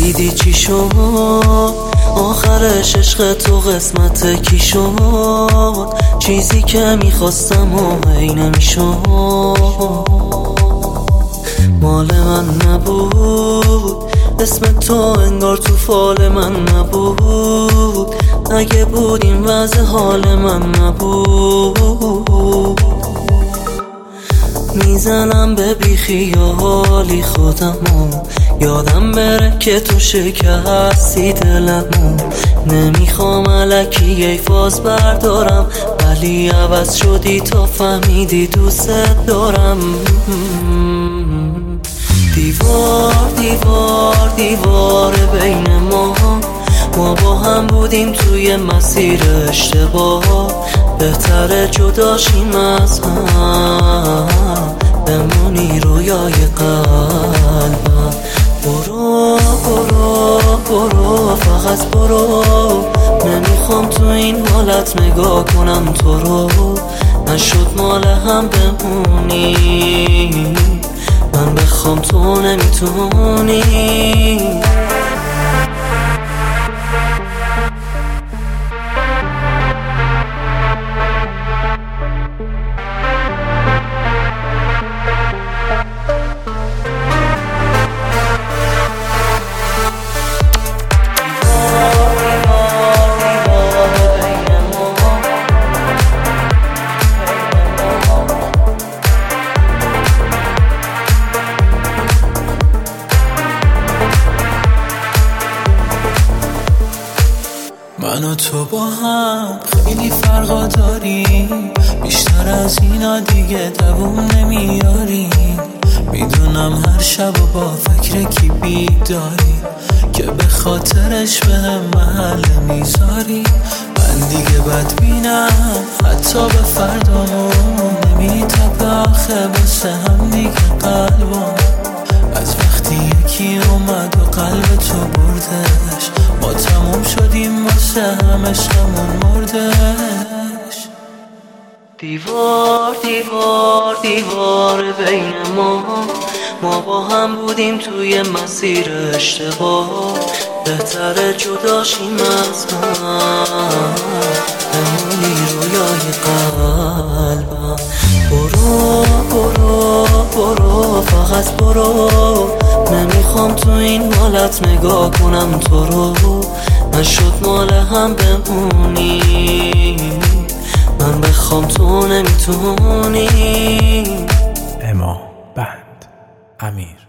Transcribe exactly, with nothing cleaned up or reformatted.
دیدی چی شد آخرش، عشق تو قسمت کی شد؟ چیزی که میخواستم و هی نمیشد. مال من نبود اسم تو، انگار تو فال من نبود. اگه بود این وضع حال من نبود. میزنم به بیخیالی خودمو، یادم بره که تو شکستی دلمو. نمیخوام الکی ای فاز بردارم، ولی عوض شدی تا فهمیدی دوست دارم. دیوار دیوار دیوار بین ما، ما با هم بودیم توی مسیر اشتباه. بهتره جداشیم از هم، بمونی رویای قلبم. برو برو برو فقط برو، نمیخوام تو این حالت نگاه کنم تو رو. نشد مال هم بمونی، من بخوام تو نمیتونی. من و تو با هم خیلی فرقا داریم، بیشتر از اینا دیگه دووم نمیاریم. میدونم هر شب و با فکر کی بیداری، که به خاطرش به هم محل میذاری. من دیگه بدبینم حتی به فردامون، نمیتپه آخه بسه هم دیگه قلبم. از وقتی یکی اومد و قلب تو بردش، ما تموم شدیم واسه هم عشقمون مردش. دیوار دیوار دیوار بین ما، ما با هم بودیم توی مسیر اشتباه. بهتره جداشیم از هم، بمونی رویای قلبم. برو برو برو فقط برو، نمیخوام تو این حالت نگاه کنم تو رو. نشد مال هم بمونی، من بخوام تو نمیتونی. اما بند امیر.